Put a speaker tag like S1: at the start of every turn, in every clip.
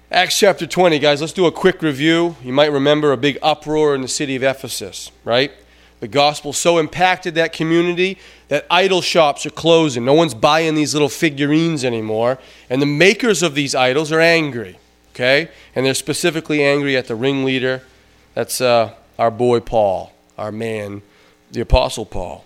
S1: Acts chapter 20, guys, let's do a quick review. You might remember a big uproar in the city of Ephesus, right? The gospel so impacted that community that idol shops are closing. No one's buying these little figurines anymore. And the makers of these idols are angry, okay? And they're specifically angry at the ringleader. That's our boy Paul, our man, the Apostle Paul.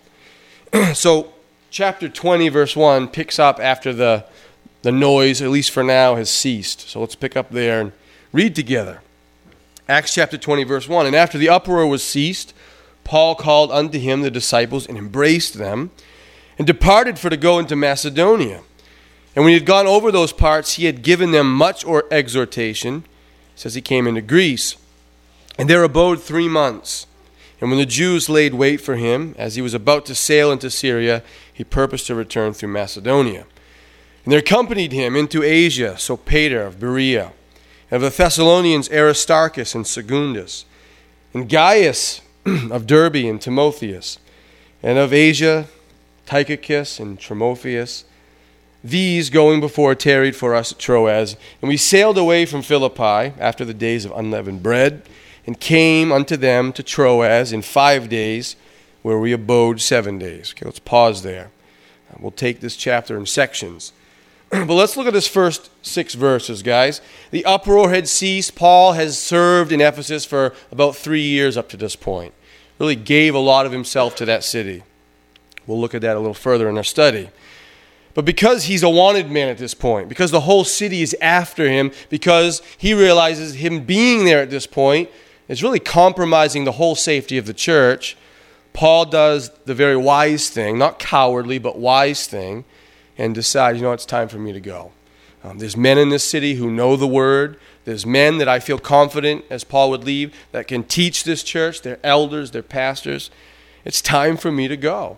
S1: So chapter 20, verse 1 picks up after the noise, at least for now, has ceased. So let's pick up there and read together. Acts chapter 20, verse 1. And after the uproar was ceased, Paul called unto him the disciples and embraced them and departed for to go into Macedonia. And when he had gone over those parts, he had given them much exhortation. It says he came into Greece. And there abode 3 months. And when the Jews laid wait for him, as he was about to sail into Syria, he purposed to return through Macedonia. And there accompanied him into Asia Sopater of Berea, and of the Thessalonians Aristarchus and Secundus, and Gaius of Derbe and Timotheus, and of Asia Tychicus and Trophimus. These, going before, tarried for us at Troas, and we sailed away from Philippi after the days of unleavened bread, and came unto them to Troas in 5 days, where we abode 7 days. Okay, let's pause there. We'll take this chapter in sections. But let's look at this first 6 verses, guys. The uproar had ceased. Paul has served in Ephesus for about 3 years up to this point. Really gave a lot of himself to that city. We'll look at that a little further in our study. But because he's a wanted man at this point, because the whole city is after him, because he realizes him being there at this point is really compromising the whole safety of the church, Paul does the very wise thing, not cowardly, but wise thing, and decide, it's time for me to go. There's men in this city who know the word. There's men that I feel confident, as Paul would leave, that can teach this church. They're elders, they're pastors. It's time for me to go.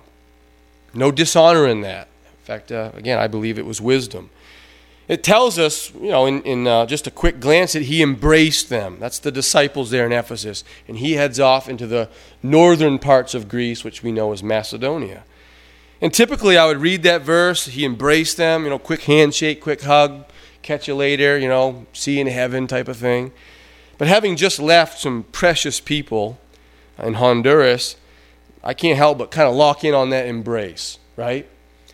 S1: No dishonor in that. In fact, again, I believe it was wisdom. It tells us, in just a quick glance, that he embraced them. That's the disciples there in Ephesus. And he heads off into the northern parts of Greece, which we know as Macedonia. And typically I would read that verse, he embraced them, quick handshake, quick hug, catch you later, see you in heaven type of thing. But having just left some precious people in Honduras, I can't help but kind of lock in on that embrace, right?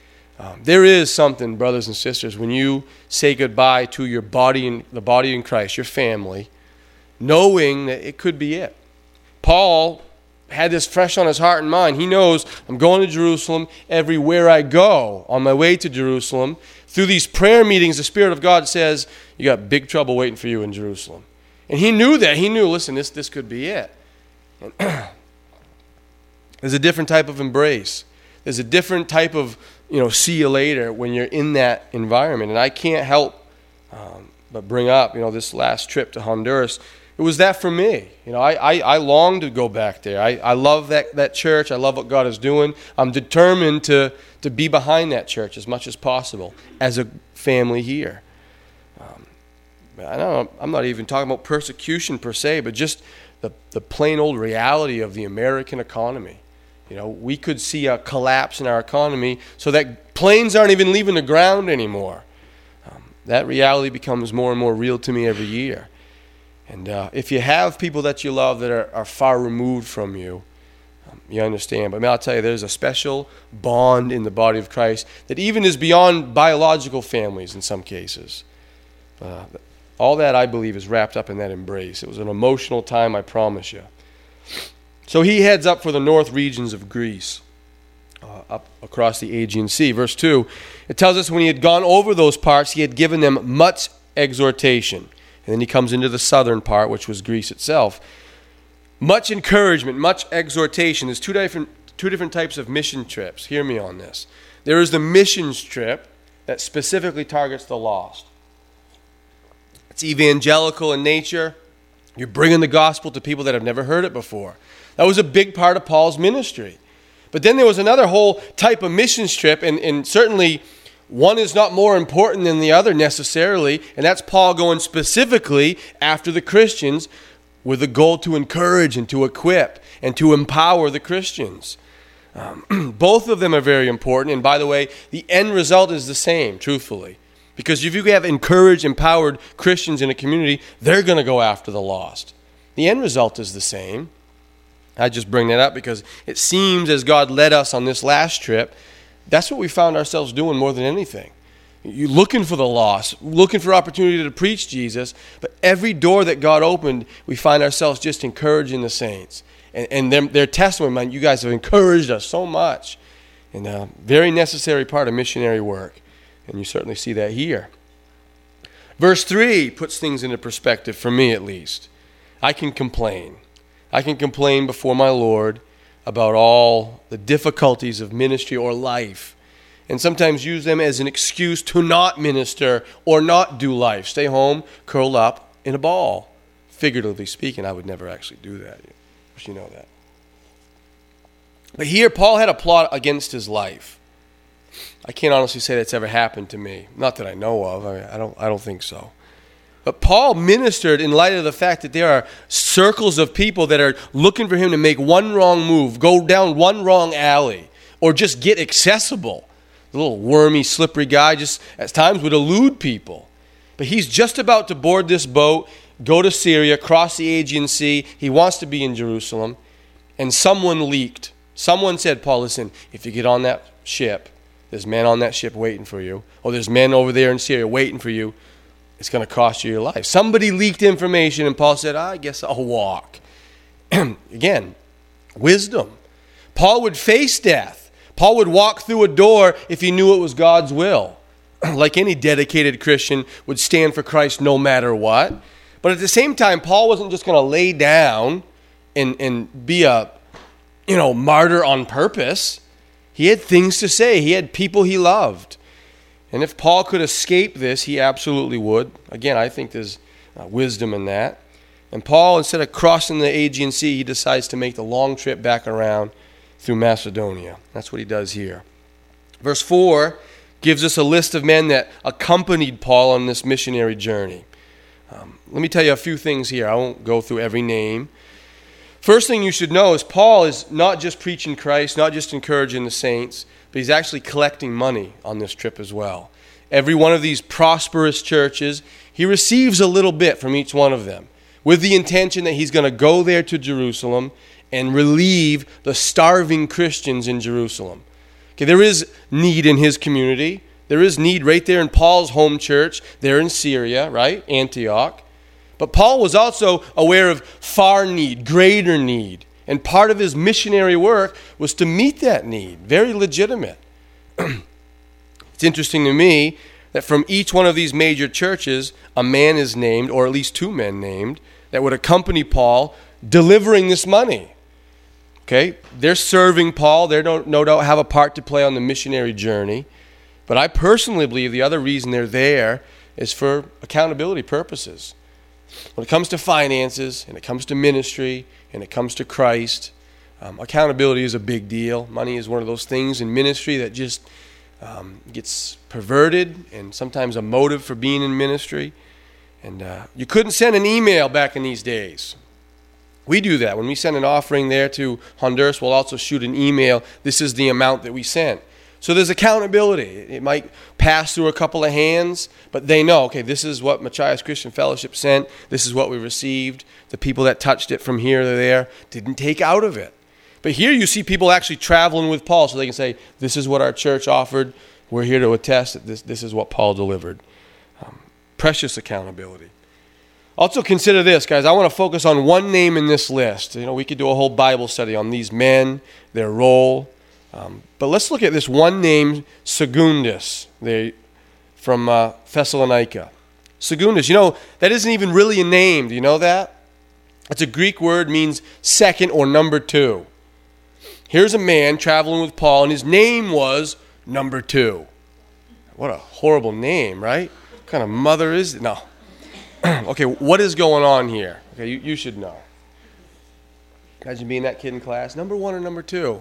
S1: There is something, brothers and sisters, when you say goodbye to your body, the body in Christ, your family, knowing that it could be it. Paul had this fresh on his heart and mind. He knows I'm going to Jerusalem. Everywhere I go on my way to Jerusalem, through these prayer meetings, the Spirit of God says, you got big trouble waiting for you in Jerusalem. And he knew that. He knew, listen, this could be it. And there's a different type of embrace. There's a different type of, see you later when you're in that environment. And I can't help but bring up, this last trip to Honduras. It was that for me. I long to go back there. I love that church. I love what God is doing. I'm determined to be behind that church as much as possible as a family here. I'm not even talking about persecution per se, but just the plain old reality of the American economy. We could see a collapse in our economy so that planes aren't even leaving the ground anymore. That reality becomes more and more real to me every year. And if you have people that you love that are far removed from you, you understand. But I'll tell you, there's a special bond in the body of Christ that even is beyond biological families in some cases. All that, I believe, is wrapped up in that embrace. It was an emotional time, I promise you. So he heads up for the north regions of Greece, up across the Aegean Sea. Verse 2, it tells us when he had gone over those parts, he had given them much exhortation. And then he comes into the southern part, which was Greece itself. Much encouragement, much exhortation. There's two different types of mission trips. Hear me on this. There is the missions trip that specifically targets the lost. It's evangelical in nature. You're bringing the gospel to people that have never heard it before. That was a big part of Paul's ministry. But then there was another whole type of missions trip, and certainly one is not more important than the other necessarily, and that's Paul going specifically after the Christians with the goal to encourage and to equip and to empower the Christians. Both of them are very important, and by the way, the end result is the same, truthfully. Because if you have encouraged, empowered Christians in a community, they're going to go after the lost. The end result is the same. I just bring that up because it seems as God led us on this last trip, that's what we found ourselves doing more than anything. You're looking for the lost, looking for opportunity to preach Jesus, but every door that God opened, we find ourselves just encouraging the saints. And their testimony, man, you guys have encouraged us so much. And a very necessary part of missionary work. And you certainly see that here. Verse 3 puts things into perspective, for me at least. I can complain. I can complain before my Lord about all the difficulties of ministry or life, and sometimes use them as an excuse to not minister or not do life. Stay home, curled up in a ball. Figuratively speaking, I would never actually do that. You know that. But here, Paul had a plot against his life. I can't honestly say that's ever happened to me. Not that I know of. I don't think so. But Paul ministered in light of the fact that there are circles of people that are looking for him to make one wrong move, go down one wrong alley, or just get accessible. The little wormy, slippery guy just at times would elude people. But he's just about to board this boat, go to Syria, cross the Aegean Sea. He wants to be in Jerusalem. And someone leaked. Someone said, Paul, listen, if you get on that ship, there's men on that ship waiting for you. Or there's men over there in Syria waiting for you. It's going to cost you your life. Somebody leaked information, and Paul said, I guess I'll walk. Again, wisdom. Paul would face death. Paul would walk through a door if he knew it was God's will. Like any dedicated Christian would stand for Christ no matter what. But at the same time, Paul wasn't just going to lay down and be a martyr on purpose. He had things to say. He had people he loved. And if Paul could escape this, he absolutely would. Again, I think there's wisdom in that. And Paul, instead of crossing the Aegean Sea, he decides to make the long trip back around through Macedonia. That's what he does here. Verse 4 gives us a list of men that accompanied Paul on this missionary journey. Let me tell you a few things here. I won't go through every name. First thing you should know is Paul is not just preaching Christ, not just encouraging the saints, but he's actually collecting money on this trip as well. Every one of these prosperous churches, he receives a little bit from each one of them with the intention that he's going to go there to Jerusalem and relieve the starving Christians in Jerusalem. Okay, there is need in his community. There is need right there in Paul's home church, there in Syria, right? Antioch. But Paul was also aware of far need, greater need. And part of his missionary work was to meet that need. Very legitimate. It's interesting to me that from each one of these major churches, a man is named, or at least two men named, that would accompany Paul delivering this money. Okay? They're serving Paul. They don't no doubt have a part to play on the missionary journey. But I personally believe the other reason they're there is for accountability purposes. When it comes to finances, and it comes to ministry, and it comes to Christ, accountability is a big deal. Money is one of those things in ministry that just gets perverted, and sometimes a motive for being in ministry. And you couldn't send an email back in these days. We do that. When we send an offering there to Honduras, we'll also shoot an email. This is the amount that we sent. So there's accountability. It might pass through a couple of hands, but they know, okay, this is what Machias Christian Fellowship sent. This is what we received. The people that touched it from here to there didn't take out of it. But here you see people actually traveling with Paul so they can say, this is what our church offered. We're here to attest that this is what Paul delivered. Precious accountability. Also consider this, guys. I want to focus on one name in this list. We could do a whole Bible study on these men, their role. But let's look at this one name, Secundus, from Thessalonica. Secundus, that isn't even really a name. Do you know that? It's a Greek word, means second or number two. Here's a man traveling with Paul, and his name was number two. What a horrible name, right? What kind of mother is it? No. Okay, what is going on here? Okay, you should know. Imagine being that kid in class. Number one or number two?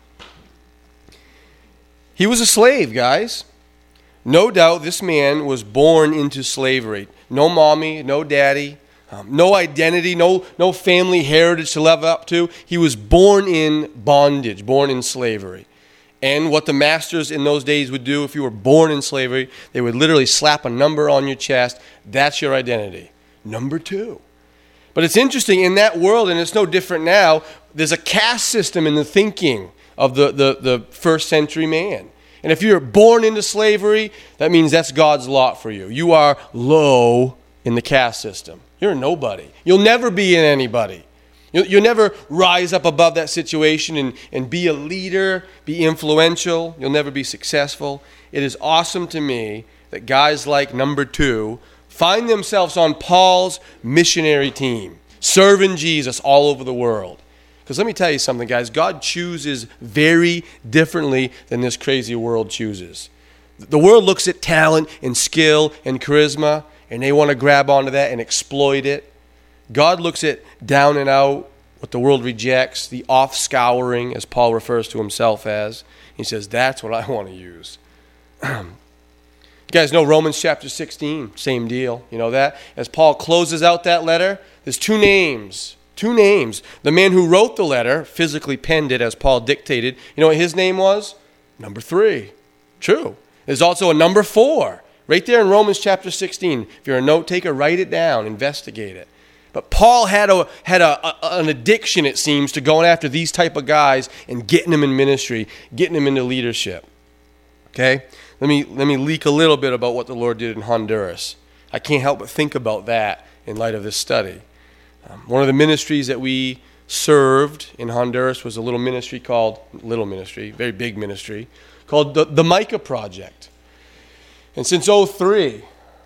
S1: He was a slave, guys. No doubt this man was born into slavery. No mommy, no daddy, no identity, no family heritage to live up to. He was born in bondage, born in slavery. And what the masters in those days would do if you were born in slavery, they would literally slap a number on your chest. That's your identity. Number 2. But it's interesting, in that world, and it's no different now, there's a caste system in the thinking of the first century man. And if you're born into slavery, that means that's God's lot for you. You are low in the caste system. You're a nobody. You'll never be in anybody. You'll never rise up above that situation and be a leader, be influential. You'll never be successful. It is awesome to me that guys like number 2 find themselves on Paul's missionary team, serving Jesus all over the world. Because let me tell you something, guys. God chooses very differently than this crazy world chooses. The world looks at talent and skill and charisma, and they want to grab onto that and exploit it. God looks at down and out, what the world rejects, the off-scouring, as Paul refers to himself as. He says, that's what I want to use. You guys know Romans chapter 16, same deal. You know that? As Paul closes out that letter, there's two names. The man who wrote the letter, physically penned it as Paul dictated. You know what his name was? Number 3. True. There's also a number 4. Right there in Romans chapter 16. If you're a note taker, write it down, investigate it. But Paul had an addiction, it seems, to going after these type of guys and getting them in ministry, getting them into leadership. Okay? Let me leak a little bit about what the Lord did in Honduras. I can't help but think about that in light of this study. One of the ministries that we served in Honduras was a very big ministry, called the Micah Project. And since 2003,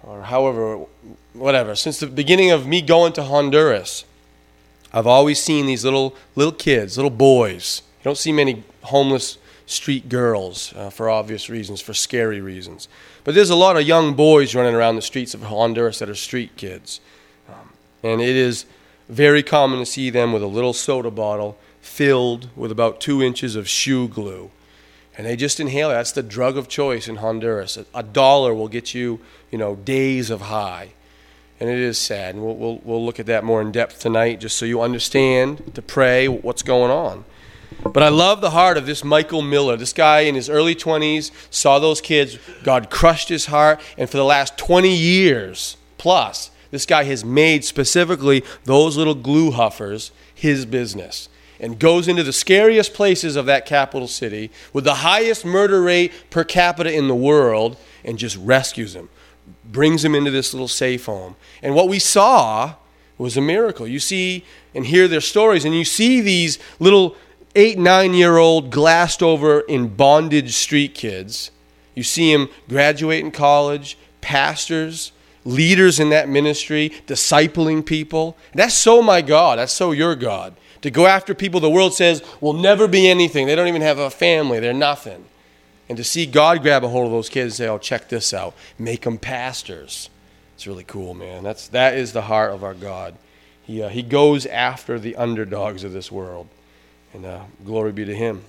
S1: or since the beginning of me going to Honduras, I've always seen these little kids, little boys. You don't see many homeless street girls for obvious reasons, for scary reasons. But there's a lot of young boys running around the streets of Honduras that are street kids. And it is very common to see them with a little soda bottle filled with about 2 inches of shoe glue. And they just inhale it. That's the drug of choice in Honduras. $1 will get you, days of high. And it is sad. And we'll look at that more in depth tonight just so you understand, to pray, what's going on. But I love the heart of this Michael Miller. This guy in his early 20s saw those kids. God crushed his heart. And for the last 20 years plus, this guy has made specifically those little glue huffers his business. And goes into the scariest places of that capital city with the highest murder rate per capita in the world and just rescues them. Brings them into this little safe home. And what we saw was a miracle. You see and hear their stories, and you see these little 8-9-year-old glassed over in bondage street kids. You see them graduate in college, pastors, leaders in that ministry, discipling people. That's so my God. That's so your God. To go after people the world says will never be anything. They don't even have a family. They're nothing. And to see God grab a hold of those kids and say, oh, check this out. Make them pastors. It's really cool, man. That is the heart of our God. He goes after the underdogs of this world. And glory be to him.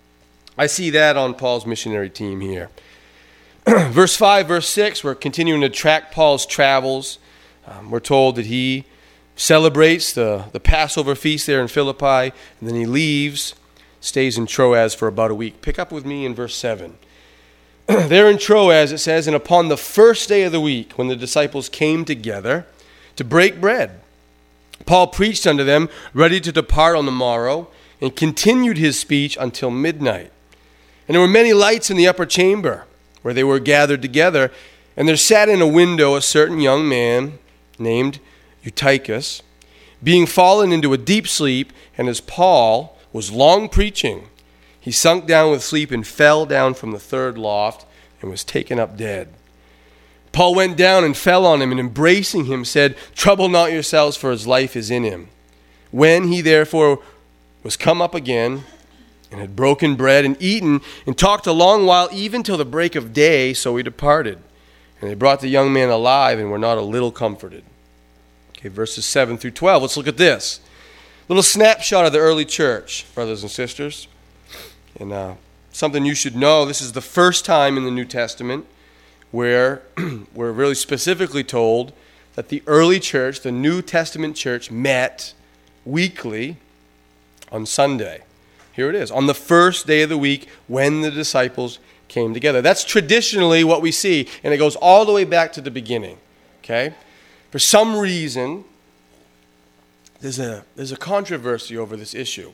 S1: I see that on Paul's missionary team here. Verse 5, verse 6, we're continuing to track Paul's travels. We're told that he celebrates the Passover feast there in Philippi, and then he leaves, stays in Troas for about a week. Pick up with me in verse 7. There in Troas it says, and upon the first day of the week, when the disciples came together to break bread, Paul preached unto them, ready to depart on the morrow, and continued his speech until midnight. And there were many lights in the upper chamber, where they were gathered together, and there sat in a window a certain young man named Eutychus, being fallen into a deep sleep, and as Paul was long preaching, he sunk down with sleep and fell down from the third loft and was taken up dead. Paul went down and fell on him, and embracing him said, trouble not yourselves, for his life is in him. When he therefore was come up again, and had broken bread and eaten, and talked a long while, even till the break of day, so he departed. And they brought the young man alive, and were not a little comforted. Okay, verses 7 through 12. Let's look at this. Little snapshot of the early church, brothers and sisters. And something you should know, this is the first time in the New Testament where we're really specifically told that the early church, the New Testament church, met weekly on Sunday. Here it is. On the first day of the week when the disciples came together. That's traditionally what we see, and it goes all the way back to the beginning. Okay? For some reason, there's a controversy over this issue.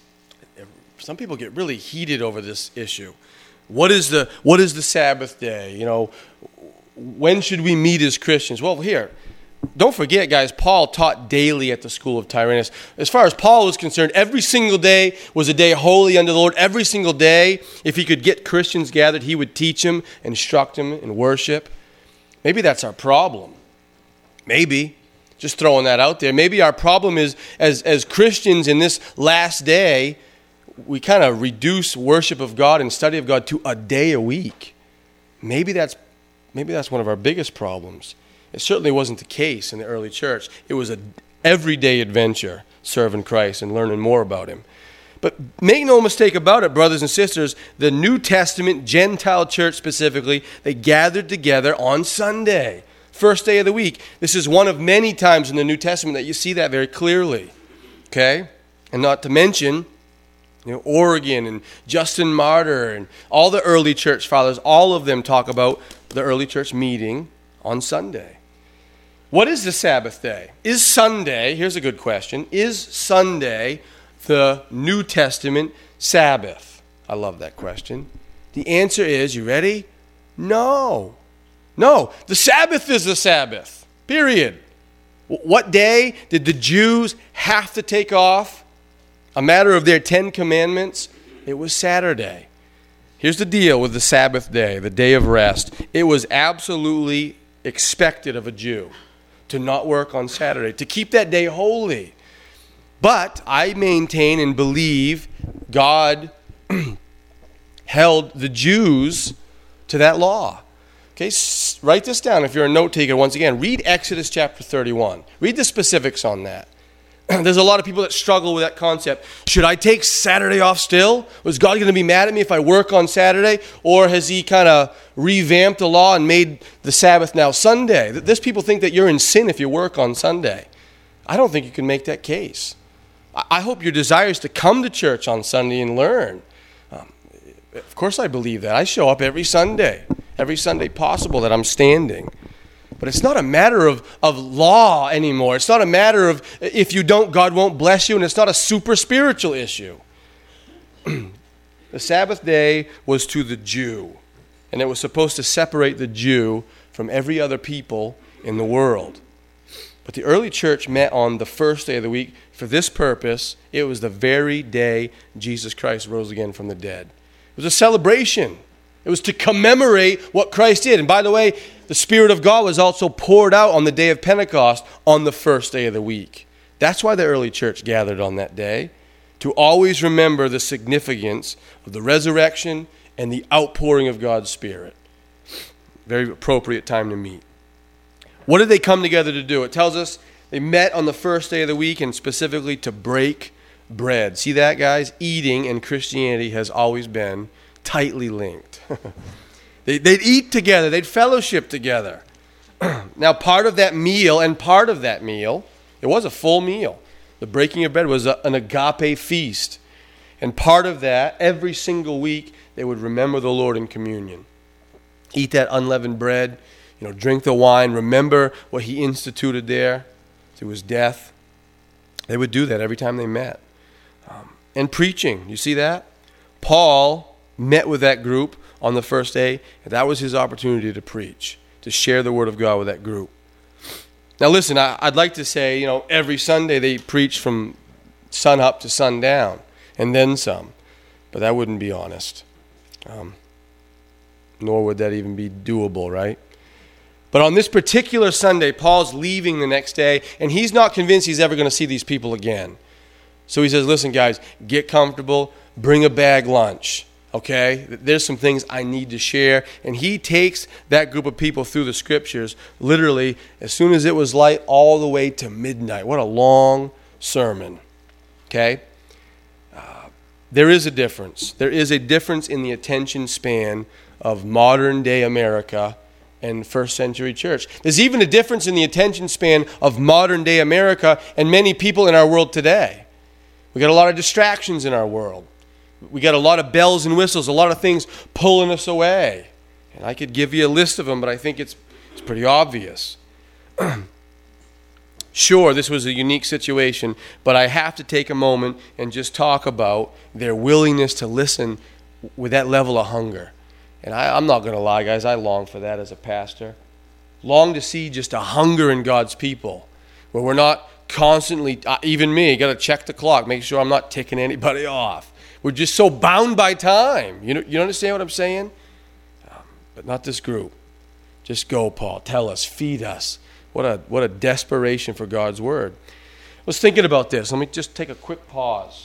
S1: Some people get really heated over this issue. What is the Sabbath day? You know, when should we meet as Christians? Well, here, don't forget, guys, Paul taught daily at the school of Tyrannus. As far as Paul was concerned, every single day was a day holy unto the Lord. Every single day, if he could get Christians gathered, he would teach them, instruct them in worship. Maybe that's our problem. Maybe. Just throwing that out there. Maybe our problem is, as Christians in this last day, we kind of reduce worship of God and study of God to a day a week. Maybe that's one of our biggest problems. It certainly wasn't the case in the early church. It was an everyday adventure, serving Christ and learning more about him. But make no mistake about it, brothers and sisters, the New Testament, Gentile church specifically, they gathered together on Sunday, first day of the week. This is one of many times in the New Testament that you see that very clearly. Okay? And not to mention, Origen and Justin Martyr and all the early church fathers, all of them talk about the early church meeting on Sunday. What is the Sabbath day? Is Sunday, here's a good question, is Sunday the New Testament Sabbath? I love that question. The answer is, you ready? No. No, the Sabbath is the Sabbath, period. What day did the Jews have to take off? A matter of their 10 commandments? It was Saturday. Here's the deal with the Sabbath day, the day of rest. It was absolutely expected of a Jew to not work on Saturday, to keep that day holy. But I maintain and believe God held the Jews to that law. Okay, write this down if you're a note taker. Once again, read Exodus chapter 31. Read the specifics on that. There's a lot of people that struggle with that concept. Should I take Saturday off still? Was God going to be mad at me if I work on Saturday? Or has he kind of revamped the law and made the Sabbath now Sunday? There's people think that you're in sin if you work on Sunday. I don't think you can make that case. I hope your desire is to come to church on Sunday and learn. Of course I believe that. I show up every Sunday possible that I'm standing. But it's not a matter of law anymore. It's not a matter of if you don't, God won't bless you, and it's not a super spiritual issue. The Sabbath day was to the Jew, and it was supposed to separate the Jew from every other people in the world. But the early church met on the first day of the week for this purpose. It was the very day Jesus Christ rose again from the dead. It was a celebration. It was to commemorate what Christ did. And by the way, the Spirit of God was also poured out on the day of Pentecost on the first day of the week. That's why the early church gathered on that day, to always remember the significance of the resurrection and the outpouring of God's Spirit. Very appropriate time to meet. What did they come together to do? It tells us they met on the first day of the week and specifically to break bread. See that, guys? Eating and Christianity has always been tightly linked. They'd eat together. They'd fellowship together. Now, part of that meal, it was a full meal. The breaking of bread was an agape feast. And part of that, every single week, they would remember the Lord in communion. Eat that unleavened bread, drink the wine, remember what he instituted there through his death. They would do that every time they met. And preaching, you see that? Paul met with that group on the first day, and that was his opportunity to preach, to share the word of God with that group. Now listen, I'd like to say, every Sunday they preach from sun up to sundown, and then some. But that wouldn't be honest. Nor would that even be doable, right? But on this particular Sunday, Paul's leaving the next day, and he's not convinced he's ever going to see these people again. So he says, listen, guys, get comfortable, bring a bag lunch, okay? There's some things I need to share. And he takes that group of people through the scriptures, literally, as soon as it was light, all the way to midnight. What a long sermon, okay? There is a difference. There is a difference in the attention span of modern-day America and first century church. There's even a difference in the attention span of modern-day America and many people in our world today. We got a lot of distractions in our world. We got a lot of bells and whistles, a lot of things pulling us away. And I could give you a list of them, but I think it's pretty obvious. Sure, this was a unique situation, but I have to take a moment and just talk about their willingness to listen with that level of hunger. And I'm not going to lie, guys, I long for that as a pastor. Long to see just a hunger in God's people, where we're not constantly, even me, got to check the clock, make sure I'm not ticking anybody off. We're just so bound by time. You understand what I'm saying? But not this group. Just go, Paul. Tell us. Feed us. What a desperation for God's word. I was thinking about this. Let me just take a quick pause.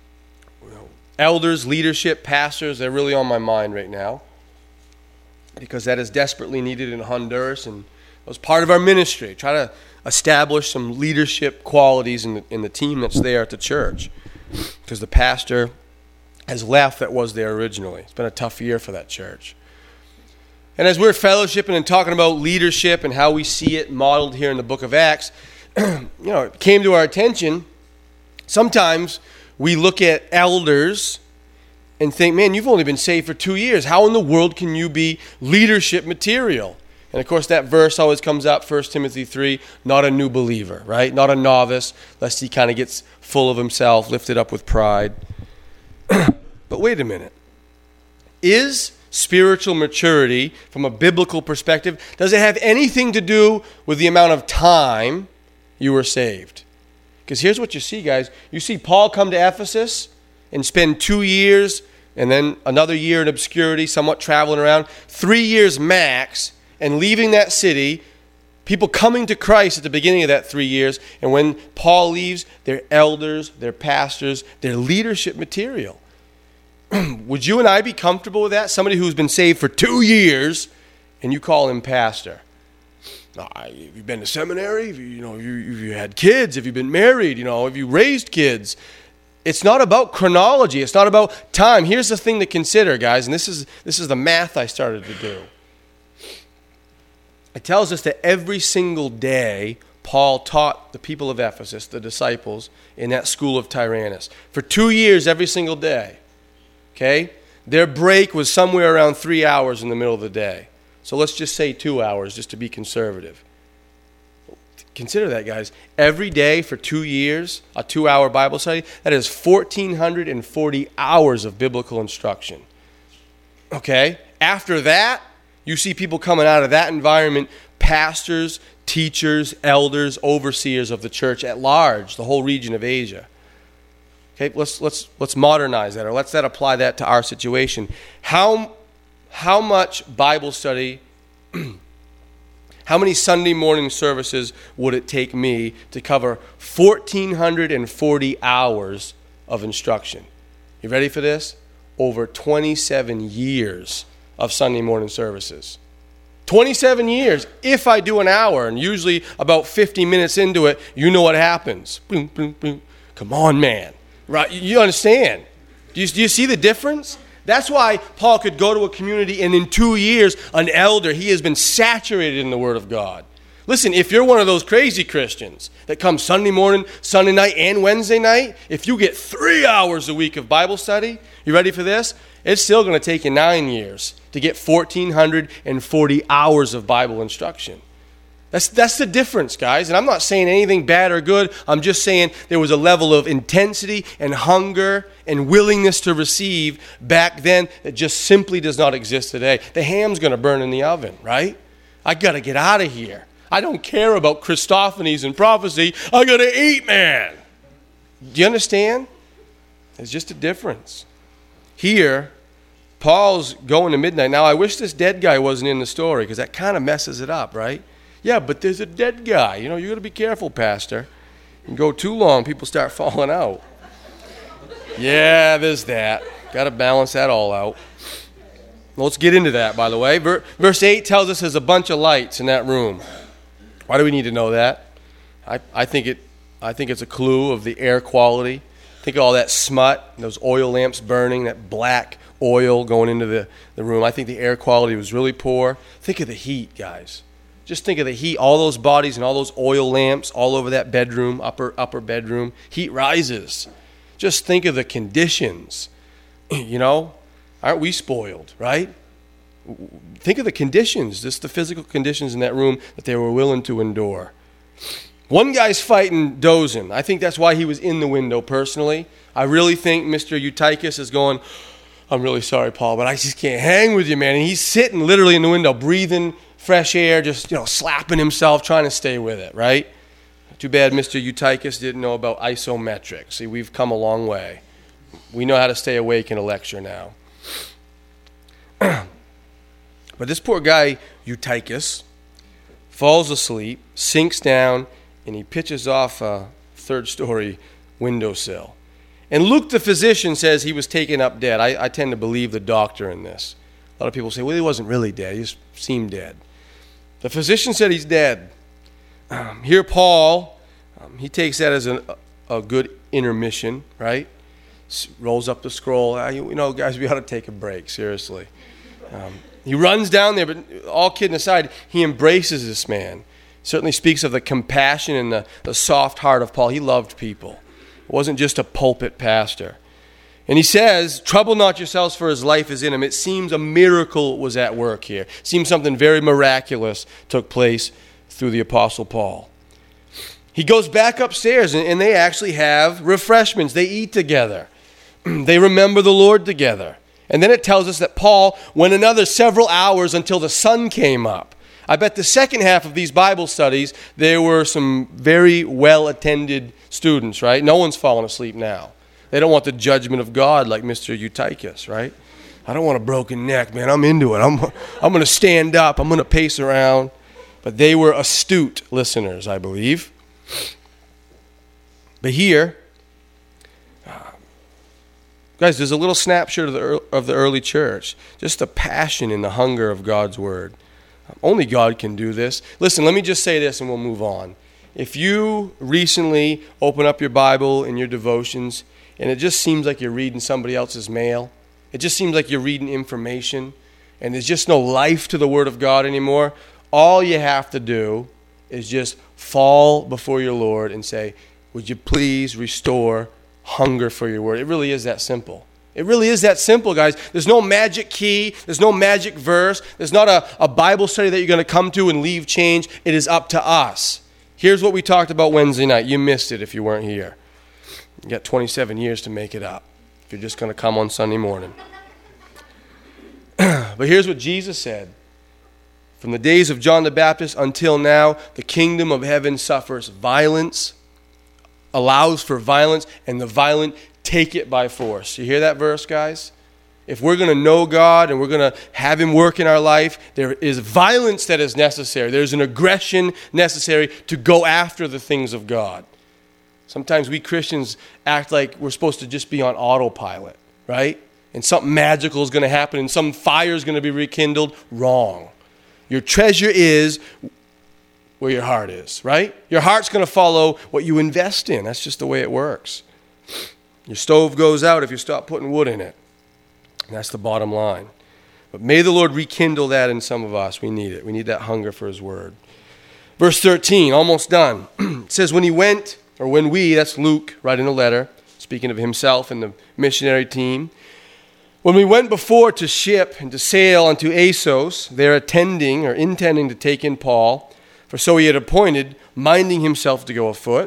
S1: Elders, leadership, pastors, they're really on my mind right now, because that is desperately needed in Honduras, and it was part of our ministry. Try to establish some leadership qualities in the team that's there at the church, because the pastor has left that was there originally. It's been a tough year for that church. And as we're fellowshipping and talking about leadership and how we see it modeled here in the book of Acts, it came to our attention, sometimes we look at elders and think, man, you've only been saved for 2 years. How in the world can you be leadership material? And of course that verse always comes up, 1 Timothy 3, not a new believer, right? Not a novice, lest he kind of gets full of himself, lifted up with pride. But wait a minute. Is spiritual maturity, from a biblical perspective, does it have anything to do with the amount of time you were saved? Because here's what you see, guys. You see Paul come to Ephesus and spend 2 years and then another year in obscurity, somewhat traveling around, 3 years max, and leaving that city, people coming to Christ at the beginning of that 3 years, and when Paul leaves, they're elders, they're pastors, they're leadership material. Would you and I be comfortable with that? Somebody who's been saved for 2 years, and you call him pastor. Have you been to seminary? Have you had kids? Have you been married? Have you raised kids? It's not about chronology. It's not about time. Here's the thing to consider, guys, and this is the math I started to do. It tells us that every single day, Paul taught the people of Ephesus, the disciples, in that school of Tyrannus. For 2 years, every single day. Okay? Their break was somewhere around 3 hours in the middle of the day. So let's just say 2 hours, just to be conservative. Consider that, guys. Every day for 2 years, a 2-hour Bible study, that is 1,440 hours of biblical instruction. Okay? After that, you see people coming out of that environment, pastors, teachers, elders, overseers of the church at large, the whole region of Asia. Okay, let's modernize that, or let's apply that to our situation. How much Bible study, how many Sunday morning services would it take me to cover 1,440 hours of instruction? You ready for this? Over 27 years of Sunday morning services. 27 years. If I do an hour, and usually about 50 minutes into it, you know what happens. Boom, boom, boom. Come on, man. Right? You understand? Do you see the difference? That's why Paul could go to a community and in 2 years, an elder, he has been saturated in the Word of God. Listen, if you're one of those crazy Christians that come Sunday morning, Sunday night, and Wednesday night, if you get 3 hours a week of Bible study, you ready for this? It's still going to take you 9 years to get 1,440 hours of Bible instruction. That's the difference, guys. And I'm not saying anything bad or good. I'm just saying there was a level of intensity and hunger and willingness to receive back then that just simply does not exist today. The ham's going to burn in the oven, right? I got to get out of here. I don't care about Christophanies and prophecy. I got to eat, man. Do you understand? There's just a difference. Here, Paul's going to midnight. Now, I wish this dead guy wasn't in the story, because that kind of messes it up, right? Yeah, but there's a dead guy. You got to be careful, Pastor. You can go too long, people start falling out. Yeah, there's that. Got to balance that all out. Let's get into that, by the way. Verse 8 tells us there's a bunch of lights in that room. Why do we need to know that? I think it's a clue of the air quality. Think of all that smut, those oil lamps burning, that black oil going into the room. I think the air quality was really poor. Think of the heat, guys. Just think of the heat, all those bodies and all those oil lamps all over that bedroom, upper bedroom. Heat rises. Just think of the conditions. Aren't we spoiled, right? Think of the conditions, just the physical conditions in that room that they were willing to endure. One guy's fighting, dozing. I think that's why he was in the window personally. I really think Mr. Eutychus is going, I'm really sorry, Paul, but I just can't hang with you, man. And he's sitting literally in the window, breathing fresh air, just, slapping himself, trying to stay with it, right? Too bad Mr. Eutychus didn't know about isometrics. See, we've come a long way. We know how to stay awake in a lecture now. But this poor guy, Eutychus, falls asleep, sinks down, and he pitches off a third-story windowsill. And Luke, the physician, says he was taken up dead. I tend to believe the doctor in this. A lot of people say, well, he wasn't really dead. He just seemed dead. The physician said he's dead. Here, Paul, he takes that as a good intermission, right? Rolls up the scroll. Guys, we ought to take a break, seriously. He runs down there, but all kidding aside, he embraces this man. Certainly speaks of the compassion and the soft heart of Paul. He loved people. It wasn't just a pulpit pastor. And he says, trouble not yourselves, for his life is in him. It seems a miracle was at work here. It seems something very miraculous took place through the Apostle Paul. He goes back upstairs, and they actually have refreshments. They eat together. They remember the Lord together. And then it tells us that Paul went another several hours until the sun came up. I bet the second half of these Bible studies, there were some very well-attended students, right? No one's falling asleep now. They don't want the judgment of God like Mr. Eutychus, right? I don't want a broken neck, man. I'm into it. I'm going to stand up. I'm going to pace around. But they were astute listeners, I believe. But here, guys, there's a little snapshot of the early church. Just the passion and the hunger of God's word. Only God can do this. Listen, let me just say this and we'll move on. If you recently open up your Bible and your devotions and it just seems like you're reading somebody else's mail, it just seems like you're reading information and there's just no life to the Word of God anymore, all you have to do is just fall before your Lord and say, would you please restore hunger for your Word? It really is that simple. It really is that simple, guys. There's no magic key. There's no magic verse. There's not a Bible study that you're going to come to and leave change. It is up to us. Here's what we talked about Wednesday night. You missed it if you weren't here. You got 27 years to make it up if you're just going to come on Sunday morning. But here's what Jesus said. From the days of John the Baptist until now, the kingdom of heaven suffers violence, allows for violence, and the violent take it by force. You hear that verse, guys? If we're going to know God and we're going to have Him work in our life, there is violence that is necessary. There's an aggression necessary to go after the things of God. Sometimes we Christians act like we're supposed to just be on autopilot, right? And something magical is going to happen and some fire is going to be rekindled. Wrong. Your treasure is where your heart is, right? Your heart's going to follow what you invest in. That's just the way it works. Your stove goes out if you stop putting wood in it. And that's the bottom line. But may the Lord rekindle that in some of us. We need it. We need that hunger for His word. Verse 13, almost done. It says, when we, that's Luke, writing a letter, speaking of himself and the missionary team. When we went before to ship and to sail unto Assos, there intending to take in Paul, for so he had appointed, minding himself to go afoot.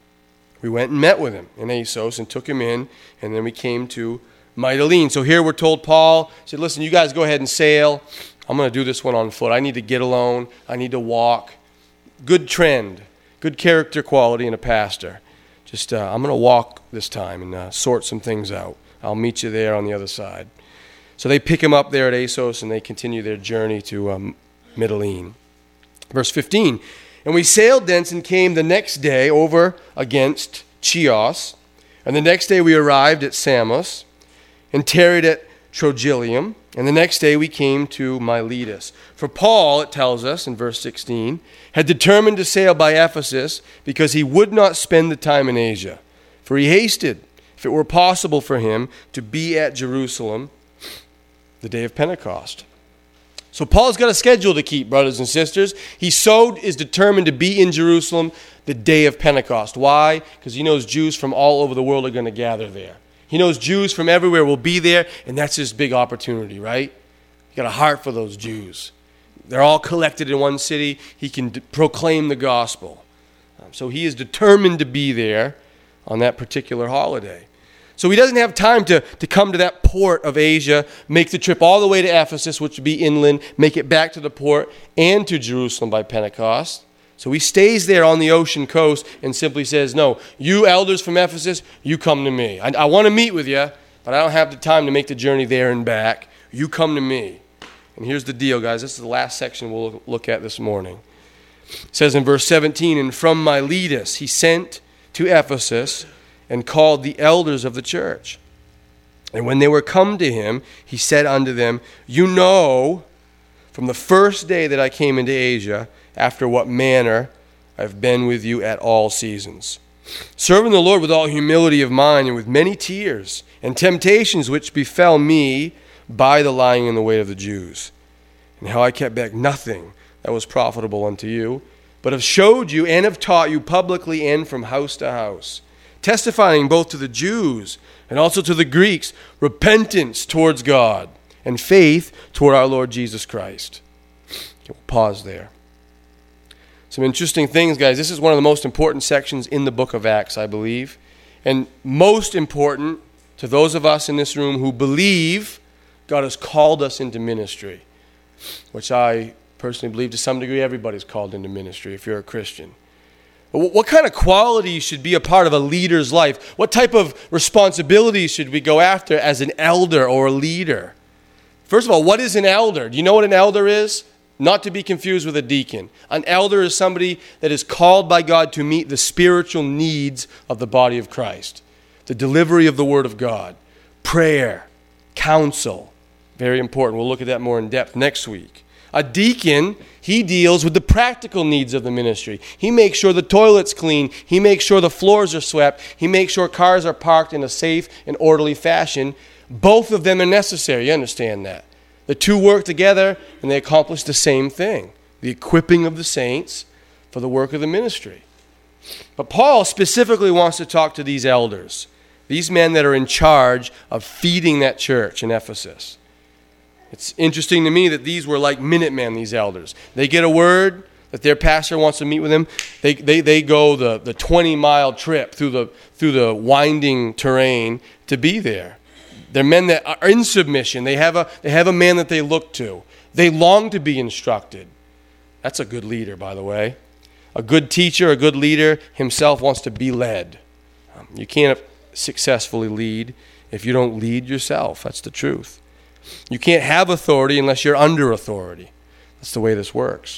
S1: We went and met with him in Assos and took him in, and then we came to Mytilene. So here we're told Paul said, listen, you guys go ahead and sail. I'm going to do this one on foot. I need to get alone. I need to walk. Good trend, good character quality in a pastor. Just I'm going to walk this time and sort some things out. I'll meet you there on the other side. So they pick him up there at Assos and they continue their journey to Mytilene. Verse 15, and we sailed thence and came the next day over against Chios. And the next day we arrived at Samos and tarried at Trogyllium. And the next day we came to Miletus. For Paul, it tells us in verse 16, had determined to sail by Ephesus because he would not spend the time in Asia. For he hasted, if it were possible for him, to be at Jerusalem the day of Pentecost. So Paul's got a schedule to keep, brothers and sisters. He so is determined to be in Jerusalem the day of Pentecost. Why? Because he knows Jews from all over the world are going to gather there. He knows Jews from everywhere will be there, and that's his big opportunity, right? He got a heart for those Jews. They're all collected in one city. He can proclaim the gospel. So he is determined to be there on that particular holiday. So he doesn't have time to come to that port of Asia, make the trip all the way to Ephesus, which would be inland, make it back to the port and to Jerusalem by Pentecost. So he stays there on the ocean coast and simply says, no, you elders from Ephesus, you come to me. I want to meet with you, but I don't have the time to make the journey there and back. You come to me. And here's the deal, guys. This is the last section we'll look at this morning. It says in verse 17, and from Miletus he sent to Ephesus and called the elders of the church. And when they were come to him, he said unto them, you know from the first day that I came into Asia, after what manner I have been with you at all seasons, serving the Lord with all humility of mind and with many tears and temptations which befell me by the lying in the way of the Jews, and how I kept back nothing that was profitable unto you, but have showed you and have taught you publicly and from house to house, testifying both to the Jews and also to the Greeks repentance towards God and faith toward our Lord Jesus Christ. Okay, we'll pause there. Some interesting things, guys. This is one of the most important sections in the book of Acts, I believe, and most important to those of us in this room who believe God has called us into ministry, which I personally believe to some degree everybody's called into ministry if you're a Christian. What kind of qualities should be a part of a leader's life? What type of responsibilities should we go after as an elder or a leader? First of all, what is an elder? Do you know what an elder is? Not to be confused with a deacon. An elder is somebody that is called by God to meet the spiritual needs of the body of Christ. The delivery of the Word of God, prayer, counsel. Very important. We'll look at that more in depth next week. A deacon, he deals with the practical needs of the ministry. He makes sure the toilet's clean. He makes sure the floors are swept. He makes sure cars are parked in a safe and orderly fashion. Both of them are necessary. You understand that? The two work together and they accomplish the same thing, the equipping of the saints for the work of the ministry. But Paul specifically wants to talk to these elders, these men that are in charge of feeding that church in Ephesus. It's interesting to me that these were like Minutemen, these elders. They get a word that their pastor wants to meet with them. They go the 20-mile trip through the winding terrain to be there. They're men that are in submission. They have a man that they look to. They long to be instructed. That's a good leader, by the way. A good teacher, a good leader himself wants to be led. You can't successfully lead if you don't lead yourself. That's the truth. You can't have authority unless you're under authority. That's the way this works.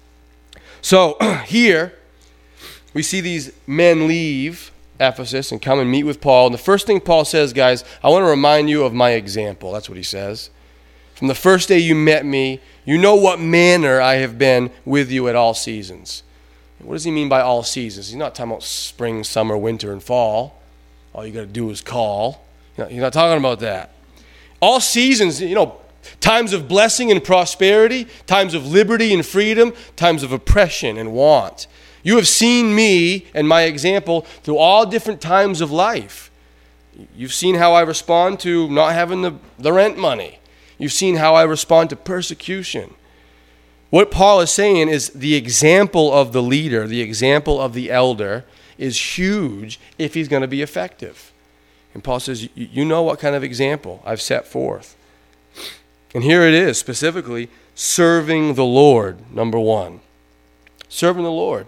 S1: So here we see these men leave Ephesus and come and meet with Paul. And the first thing Paul says, guys, I want to remind you of my example. That's what he says. From the first day you met me, you know what manner I have been with you at all seasons. What does he mean by all seasons? He's not talking about spring, summer, winter, and fall. All you got to do is call. He's not talking about that. All seasons, times of blessing and prosperity, times of liberty and freedom, times of oppression and want. You have seen me and my example through all different times of life. You've seen how I respond to not having the rent money. You've seen how I respond to persecution. What Paul is saying is the example of the leader, the example of the elder, is huge if he's going to be effective. And Paul says, you know what kind of example I've set forth. And here it is, specifically, serving the Lord, number one. Serving the Lord.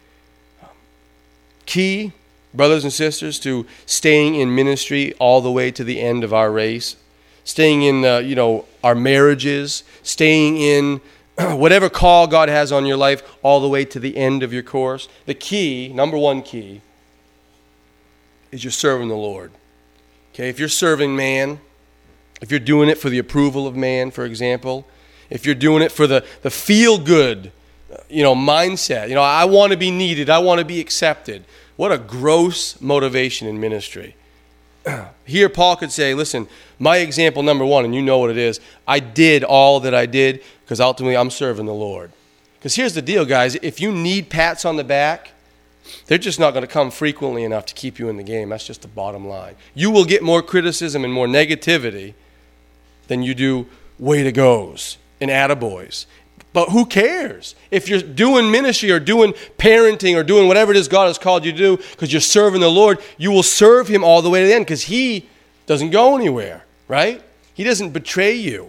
S1: Key, brothers and sisters, to staying in ministry all the way to the end of our race. Staying in, our marriages. Staying in whatever call God has on your life all the way to the end of your course. The key, number one key, is you're serving the Lord. Okay, if you're serving man, if you're doing it for the approval of man, for example, if you're doing it for the feel-good, mindset, I want to be needed, I want to be accepted. What a gross motivation in ministry. Here Paul could say, listen, my example number one, and you know what it is, I did all that I did because ultimately I'm serving the Lord. Because here's the deal, guys, if you need pats on the back, They're just not going to come frequently enough to keep you in the game. That's just the bottom line. You will get more criticism and more negativity than you do way to goes and attaboys. But who cares? If you're doing ministry or doing parenting or doing whatever it is God has called you to do because you're serving the Lord, you will serve him all the way to the end because he doesn't go anywhere, right? He doesn't betray you.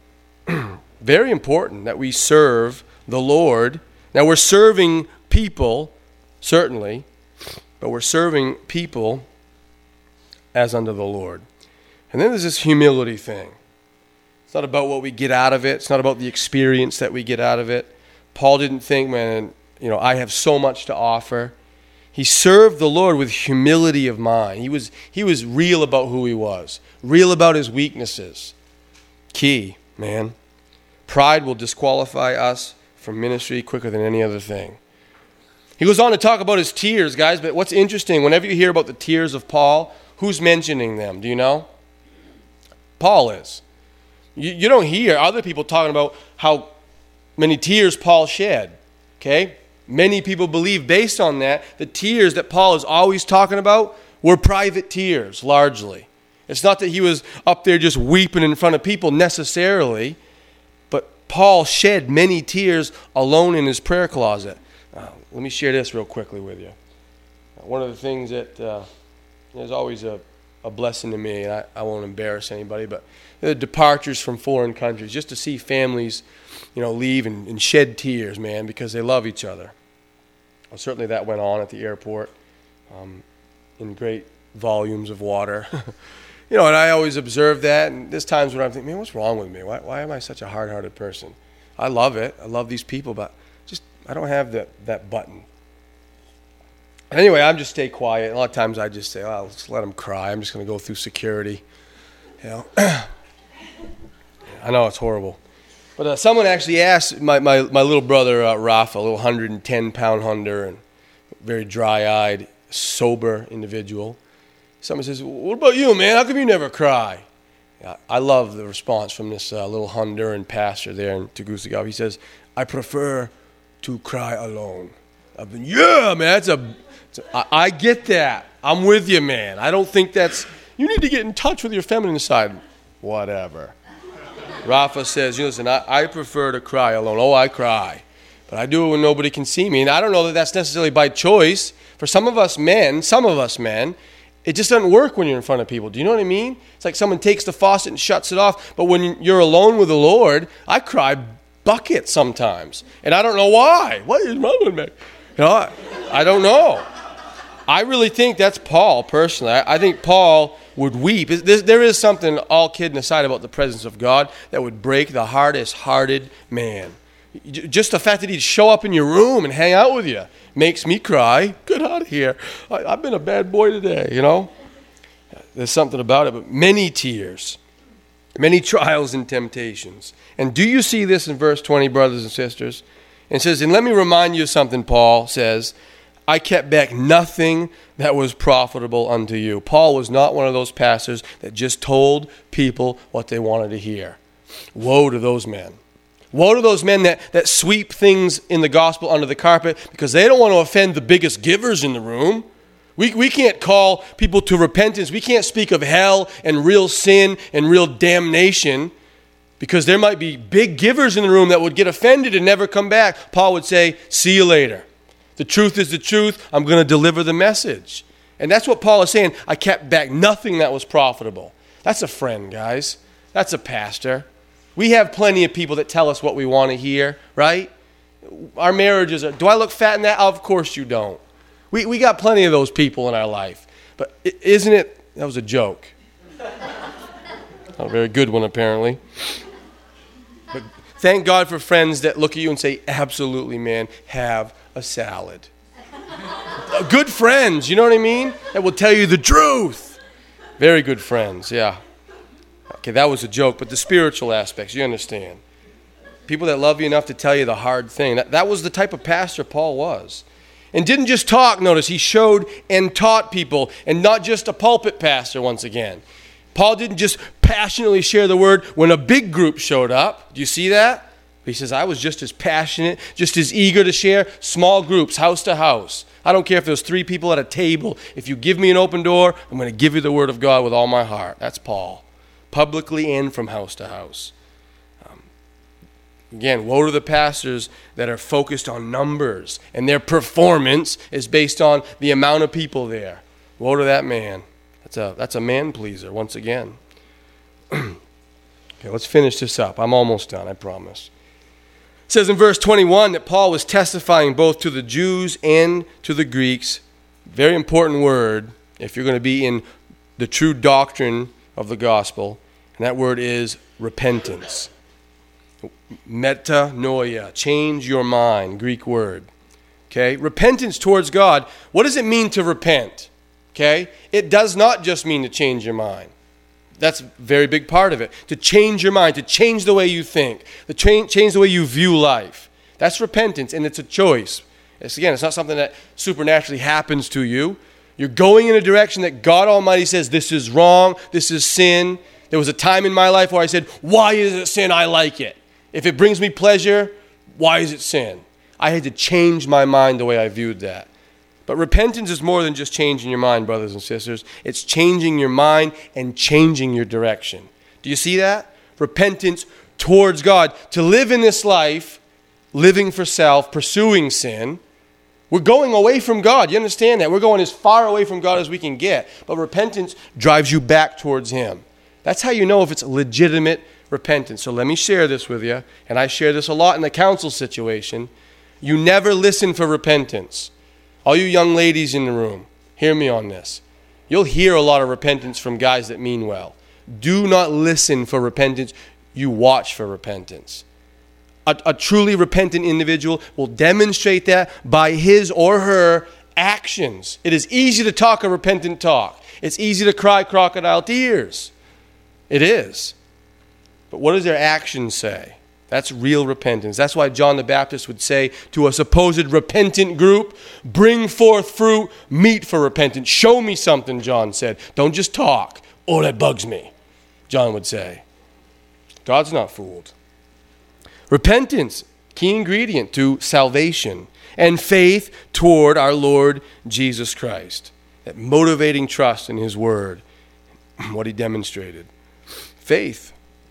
S1: Very important that we serve the Lord. Now we're serving people, certainly, but we're serving people as unto the Lord. And then there's this humility thing. It's not about what we get out of it. It's not about the experience that we get out of it. Paul didn't think, man, I have so much to offer. He served the Lord with humility of mind. He was real about who he was, real about his weaknesses. Key, man. Pride will disqualify us from ministry quicker than any other thing. He goes on to talk about his tears, guys, but what's interesting, whenever you hear about the tears of Paul, who's mentioning them? Do you know? Paul is. You don't hear other people talking about how many tears Paul shed, okay? Many people believe based on that, the tears that Paul is always talking about were private tears, largely. It's not that he was up there just weeping in front of people necessarily, but Paul shed many tears alone in his prayer closet. Let me share this real quickly with you. One of the things that is always a blessing to me, and I won't embarrass anybody, but the departures from foreign countries, just to see families, leave and shed tears, man, because they love each other. Well, certainly that went on at the airport in great volumes of water. And I always observe that, and there's times when I'm thinking, man, what's wrong with me? Why am I such a hard-hearted person? I love it. I love these people, but just I don't have that button. Anyway, I just stay quiet. A lot of times I just say, I'll just let them cry. I'm just going to go through security. I know it's horrible. But someone actually asked my little brother, Rafa, a little 110-pound hunter and very dry-eyed, sober individual. Someone says, what about you, man? How come you never cry? I love the response from this little Honduran pastor there in Tegucigalpa. He says, I prefer to cry alone. I've been, yeah, man, I get that. I'm with you, man. I don't think you need to get in touch with your feminine side. Whatever. Rafa says, listen, I prefer to cry alone. Oh, I cry. But I do it when nobody can see me. And I don't know that that's necessarily by choice. For some of us men, it just doesn't work when you're in front of people. Do you know what I mean? It's like someone takes the faucet and shuts it off. But when you're alone with the Lord, I cry buckets sometimes. And I don't know why. What is wrong with me? I don't know. I really think that's Paul, personally. I think Paul would weep. There is something, all kidding aside, about the presence of God that would break the hardest-hearted man. Just the fact that he'd show up in your room and hang out with you makes me cry. Get out of here. I've been a bad boy today, There's something about it, but many tears, many trials and temptations. And do you see this in verse 20, brothers and sisters? And it says, and let me remind you of something Paul says, I kept back nothing that was profitable unto you. Paul was not one of those pastors that just told people what they wanted to hear. Woe to those men. Woe to those men that sweep things in the gospel under the carpet because they don't want to offend the biggest givers in the room. We can't call people to repentance. We can't speak of hell and real sin and real damnation because there might be big givers in the room that would get offended and never come back. Paul would say, see you later. The truth is the truth. I'm going to deliver the message. And that's what Paul is saying. I kept back nothing that was profitable. That's a friend, guys. That's a pastor. We have plenty of people that tell us what we want to hear, right? Our marriages are, do I look fat in that? Of course you don't. We got plenty of those people in our life. But isn't it, that was a joke. Not a very good one, apparently. But thank God for friends that look at you and say, absolutely, man, have a salad. Good friends, you know what I mean? That will tell you the truth. Very good friends, yeah. Okay, that was a joke, but the spiritual aspects, you understand. People that love you enough to tell you the hard thing. That was the type of pastor Paul was. And didn't just talk, notice, he showed and taught people, and not just a pulpit pastor once again. Paul didn't just passionately share the word when a big group showed up. Do you see that? He says, I was just as passionate, just as eager to share small groups, house to house. I don't care if there's 3 people at a table. If you give me an open door, I'm going to give you the word of God with all my heart. That's Paul. Publicly and from house to house. Again, woe to the pastors that are focused on numbers and their performance is based on the amount of people there. Woe to that man. That's a man pleaser once again. Okay, let's finish this up. I'm almost done, I promise. It says in verse 21 that Paul was testifying both to the Jews and to the Greeks. Very important word if you're going to be in the true doctrine of the gospel. And that word is repentance. Metanoia, change your mind, Greek word. Okay, repentance towards God. What does it mean to repent? Okay, it does not just mean to change your mind. That's a very big part of it. To change your mind, to change the way you think, to change the way you view life. That's repentance, and it's a choice. It's not something that supernaturally happens to you. You're going in a direction that God Almighty says, this is wrong, this is sin. There was a time in my life where I said, why is it sin? I like it. If it brings me pleasure, why is it sin? I had to change my mind the way I viewed that. But repentance is more than just changing your mind, brothers and sisters. It's changing your mind and changing your direction. Do you see that? Repentance towards God. To live in this life, living for self, pursuing sin, we're going away from God. You understand that? We're going as far away from God as we can get. But repentance drives you back towards Him. That's how you know if it's legitimate repentance. So let me share this with you, and I share this a lot in the counsel situation. You never listen for repentance. All you young ladies in the room, hear me on this. You'll hear a lot of repentance from guys that mean well. Do not listen for repentance. You watch for repentance. A truly repentant individual will demonstrate that by his or her actions. It is easy to talk a repentant talk. It's easy to cry crocodile tears. It is. But what does their actions say? That's real repentance. That's why John the Baptist would say to a supposed repentant group, bring forth fruit, meet for repentance. Show me something, John said. Don't just talk. Oh, that bugs me, John would say. God's not fooled. Repentance, key ingredient to salvation, and faith toward our Lord Jesus Christ. That motivating trust in His Word, what He demonstrated. Faith.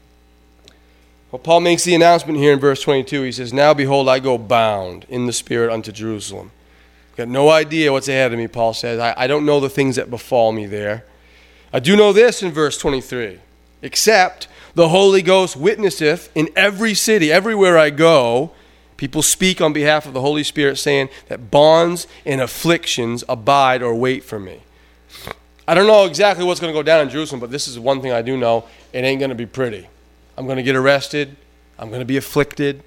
S1: Well, Paul makes the announcement here in verse 22. He says, now behold, I go bound in the Spirit unto Jerusalem. Got no idea what's ahead of me, Paul says. I don't know the things that befall me there. I do know this in verse 23. Except the Holy Ghost witnesseth in every city, everywhere I go, people speak on behalf of the Holy Spirit, saying that bonds and afflictions abide or wait for me. I don't know exactly what's going to go down in Jerusalem, but this is one thing I do know. It ain't going to be pretty. I'm going to get arrested. I'm going to be afflicted.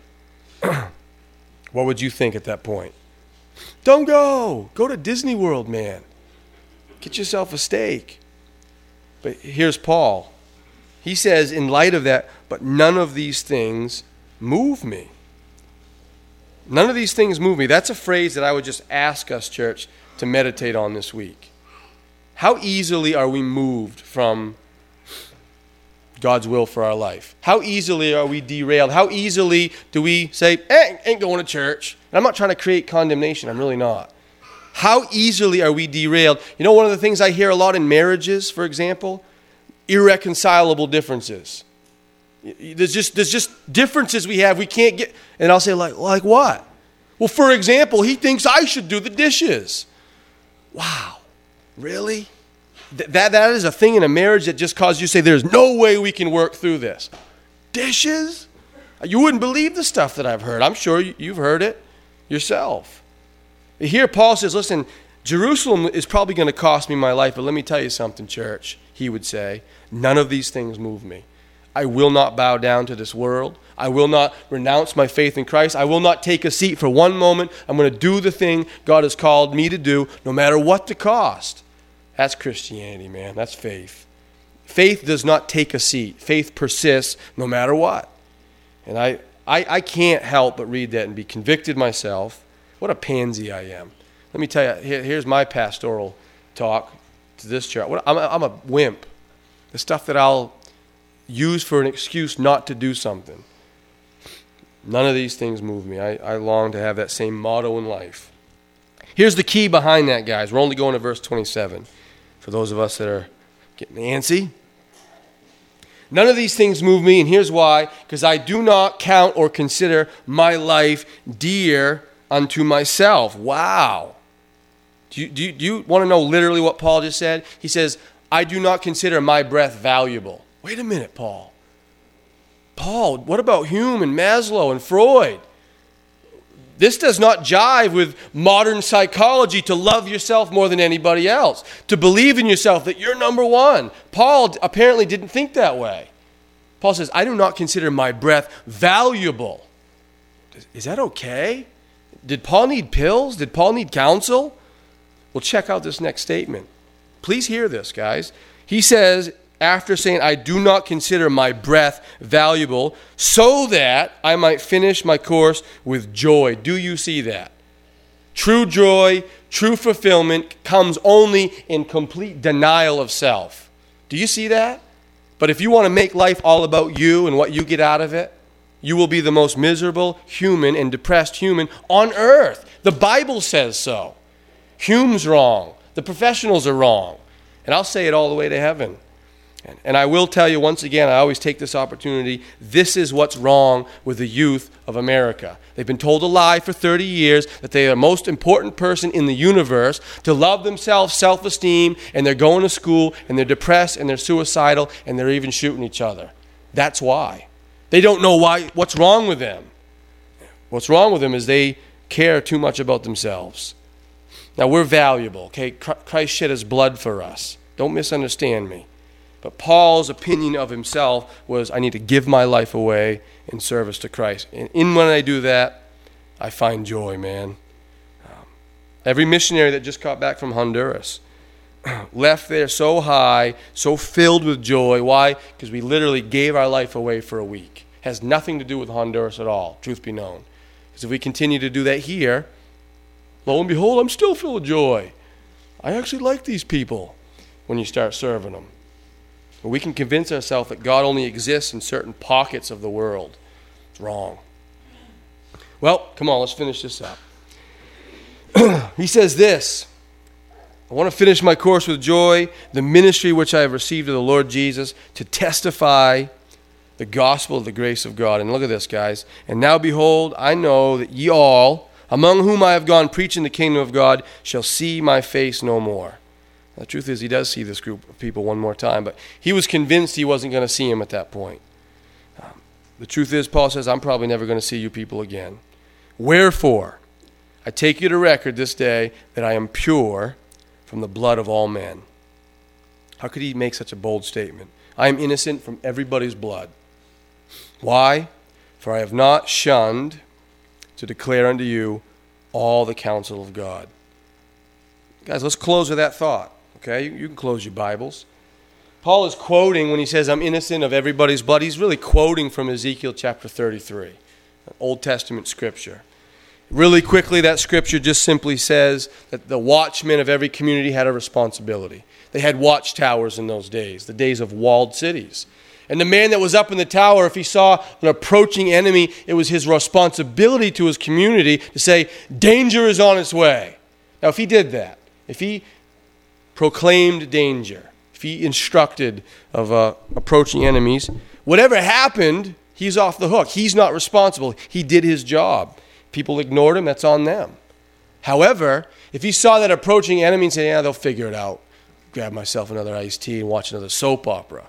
S1: What would you think at that point? Don't go. Go to Disney World, man. Get yourself a steak. But here's Paul. He says, in light of that, but none of these things move me. None of these things move me. That's a phrase that I would just ask us, church, to meditate on this week. How easily are we moved from God's will for our life? How easily are we derailed? How easily do we say, ain't going to church? And I'm not trying to create condemnation. I'm really not. How easily are we derailed? You know, one of the things I hear a lot in marriages, for example, irreconcilable differences. There's just differences we have we can't get. And I'll say, like what? Well, for example, he thinks I should do the dishes. Wow. Really? That is a thing in a marriage that just causes you to say, there's no way we can work through this. Dishes? You wouldn't believe the stuff that I've heard. I'm sure you've heard it yourself. Here Paul says, listen, Jerusalem is probably going to cost me my life, but let me tell you something, church, he would say. None of these things move me. I will not bow down to this world. I will not renounce my faith in Christ. I will not take a seat for one moment. I'm going to do the thing God has called me to do, no matter what the cost. That's Christianity, man. That's faith. Faith does not take a seat. Faith persists no matter what. And I can't help but read that and be convicted myself. What a pansy I am. Let me tell you, here's my pastoral talk to this church. I'm a wimp. The stuff that I'll use for an excuse not to do something. None of these things move me. I long to have that same motto in life. Here's the key behind that, guys. We're only going to verse 27 for those of us that are getting antsy. None of these things move me, and here's why. Because I do not count or consider my life dear unto myself. Wow. Do you want to know literally what Paul just said? He says, I do not consider my breath valuable. Wait a minute, Paul. Paul, what about Hume and Maslow and Freud? This does not jive with modern psychology to love yourself more than anybody else, to believe in yourself that you're number one. Paul apparently didn't think that way. Paul says, I do not consider my breath valuable. Is that okay? Did Paul need pills? Did Paul need counsel? Well, check out this next statement. Please hear this, guys. He says, after saying, I do not consider my breath valuable, so that I might finish my course with joy. Do you see that? True joy, true fulfillment comes only in complete denial of self. Do you see that? But if you want to make life all about you and what you get out of it, you will be the most miserable human and depressed human on earth. The Bible says so. Hume's wrong. The professionals are wrong. And I'll say it all the way to heaven. And I will tell you once again, I always take this opportunity, this is what's wrong with the youth of America. They've been told a lie for 30 years that they are the most important person in the universe, to love themselves, self-esteem, and they're going to school, and they're depressed, and they're suicidal, and they're even shooting each other. That's why. They don't know what's wrong with them. What's wrong with them is they care too much about themselves. Now, we're valuable, okay? Christ shed his blood for us. Don't misunderstand me. But Paul's opinion of himself was, I need to give my life away in service to Christ. And when I do that, I find joy, man. Every missionary that just got back from Honduras left there so high, so filled with joy. Why? Because we literally gave our life away for a week. Has nothing to do with Honduras at all, truth be known. Because if we continue to do that here, lo and behold, I'm still full of joy. I actually like these people when you start serving them. We can convince ourselves that God only exists in certain pockets of the world. It's wrong. Well, come on, let's finish this up. He says this, I want to finish my course with joy, the ministry which I have received of the Lord Jesus, to testify the gospel of the grace of God. And look at this, guys. And now behold, I know that ye all, among whom I have gone preaching the kingdom of God, shall see my face no more. The truth is, he does see this group of people one more time, but he was convinced he wasn't going to see him at that point. The truth is, Paul says, I'm probably never going to see you people again. Wherefore, I take you to record this day that I am pure from the blood of all men. How could he make such a bold statement? I am innocent from everybody's blood. Why? For I have not shunned to declare unto you all the counsel of God. Guys, let's close with that thought. Okay, you can close your Bibles. Paul is quoting when he says, I'm innocent of everybody's blood. He's really quoting from Ezekiel chapter 33, an Old Testament scripture. Really quickly, that scripture just simply says that the watchmen of every community had a responsibility. They had watchtowers in those days, the days of walled cities. And the man that was up in the tower, if he saw an approaching enemy, it was his responsibility to his community to say, danger is on its way. Now, if he did that, if he proclaimed danger, if he instructed of approaching enemies, whatever happened, he's off the hook. He's not responsible. He did his job. People ignored him, that's on them. However, if he saw that approaching enemy and said, yeah, they'll figure it out, grab myself another iced tea and watch another soap opera.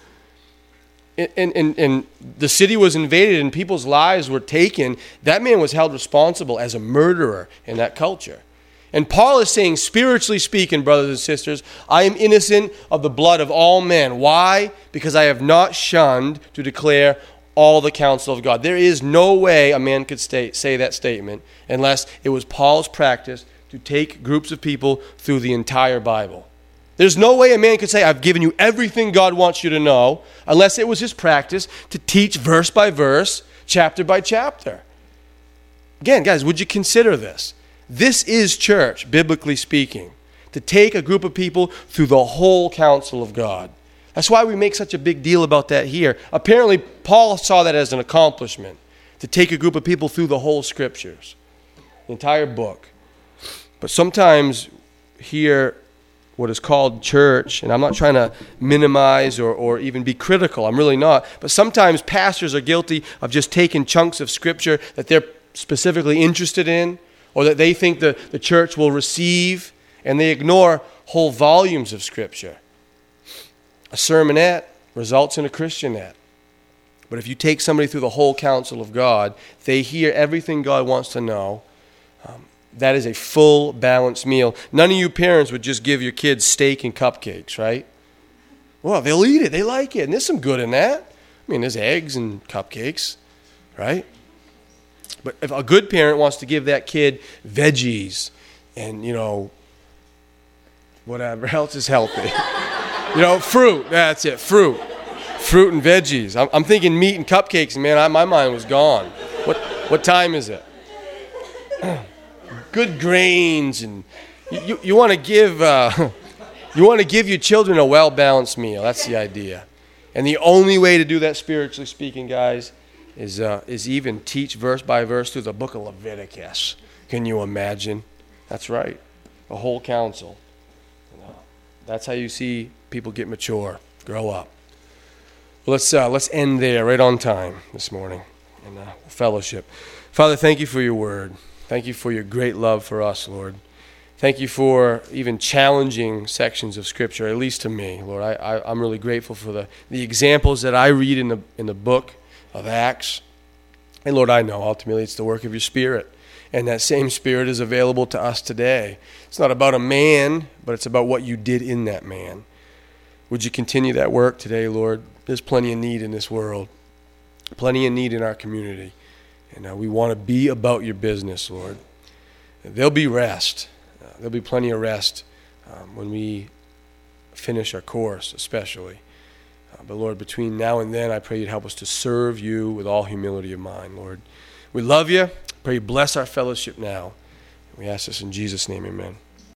S1: and the city was invaded and people's lives were taken, that man was held responsible as a murderer in that culture. And Paul is saying, spiritually speaking, brothers and sisters, I am innocent of the blood of all men. Why? Because I have not shunned to declare all the counsel of God. There is no way a man could say that statement unless it was Paul's practice to take groups of people through the entire Bible. There's no way a man could say, I've given you everything God wants you to know, unless it was his practice to teach verse by verse, chapter by chapter. Again, guys, would you consider this? This is church, biblically speaking, to take a group of people through the whole counsel of God. That's why we make such a big deal about that here. Apparently, Paul saw that as an accomplishment, to take a group of people through the whole scriptures, the entire book. But sometimes here, what is called church, and I'm not trying to minimize or even be critical, I'm really not, but sometimes pastors are guilty of just taking chunks of Scripture that they're specifically interested in or that they think the church will receive, and they ignore whole volumes of Scripture. A sermonette results in a Christianette. But if you take somebody through the whole counsel of God, they hear everything God wants to know. That is a full, balanced meal. None of you parents would just give your kids steak and cupcakes, right? Well, they'll eat it. They like it. And there's some good in that. I mean, there's eggs and cupcakes, right? But if a good parent wants to give that kid veggies and, whatever else is healthy. Fruit. That's it, fruit. Fruit and veggies. I'm thinking meat and cupcakes, and man, my mind was gone. What time is it? Good grains, and you want to give your children a well-balanced meal. That's the idea. And the only way to do that, spiritually speaking, guys, is even teach verse by verse through the book of Leviticus. Can you imagine? That's right. The whole counsel. That's how you see people get mature, grow up. Let's end there, right on time this morning in fellowship. Father, thank you for your word. Thank you for your great love for us, Lord. Thank you for even challenging sections of Scripture, at least to me, Lord. I'm really grateful for the examples that I read in the book of Acts. And Lord, I know ultimately it's the work of your Spirit. And that same Spirit is available to us today. It's not about a man, but it's about what you did in that man. Would you continue that work today, Lord? There's plenty of need in this world, plenty of need in our community. And we want to be about your business, Lord. There'll be rest. There'll be plenty of rest when we finish our course, especially. But Lord, between now and then, I pray you'd help us to serve you with all humility of mind, Lord. We love you. Pray you bless our fellowship now. We ask this in Jesus' name, amen.